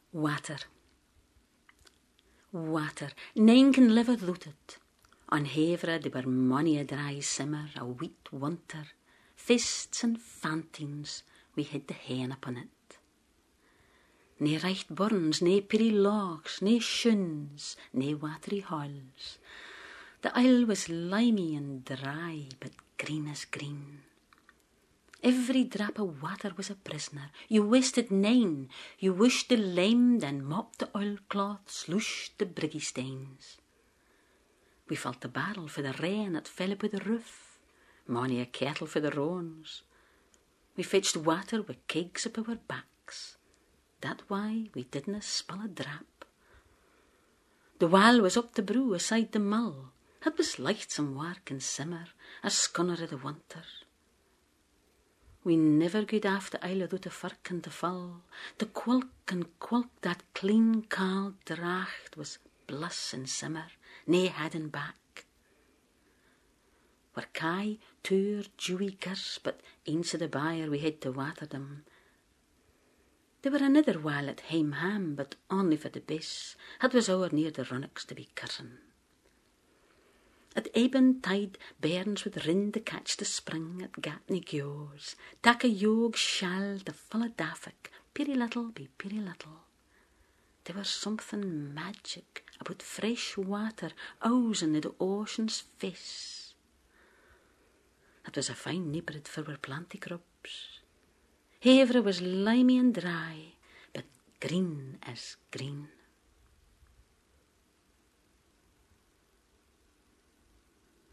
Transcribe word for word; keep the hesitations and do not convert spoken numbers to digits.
Water. Water. Nine can live without it. On Hevra there were many a dry summer, a wheat winter, feasts and fountains, we had the hen upon it. Nae reicht burns, nae pretty lochs, nae shuns, nae watery halls. The isle was limey and dry, but green as green. Every drop of water was a prisoner. You wasted nine. You wished the lime, then mopped the oilcloth, slushed the briggy stains. We filled the barrel for the rain that fell upon the roof, mony a kettle for the roans. We fetched water with kegs up our backs. That why we didna spill a drap. The wall was up the brew aside the mill. It was lightsome work in summer, a scunner of the winter. We never got off the isle without a firk and the fall. The quilk and quilk that clean cauld draught was bliss in summer, nae hadden back. Were kye, tour, dewy gers, but eens of the byre we had to water them. There were another while at Heim Ham, but only for the bes. It was ower near the runnocks to be cursin'. At eben tide bairns would rin to catch the spring at Gatney Gyoes, tak a yog shell to full a daffic, peery little be peery little. There was something magic about fresh water oozing in the ocean's face. It was a fine neighbourhood for our planty crops. Hevra was limey and dry, but green as green.